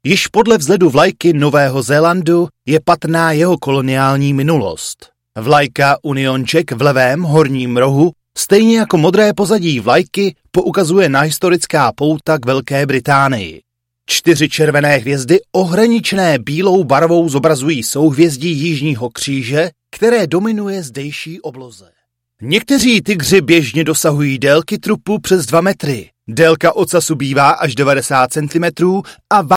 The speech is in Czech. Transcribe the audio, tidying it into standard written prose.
Již podle vzhledu vlajky Nového Zélandu je patrná jeho koloniální minulost. Vlajka Union Jack v levém horním rohu, stejně jako modré pozadí vlajky, poukazuje na historická pouta k Velké Británii. 4 červené hvězdy ohraničené bílou barvou zobrazují souhvězdí Jižního kříže, které dominuje zdejší obloze. Někteří tygři běžně dosahují délky trupu přes 2 metry. Délka ocasu bývá až 90 cm a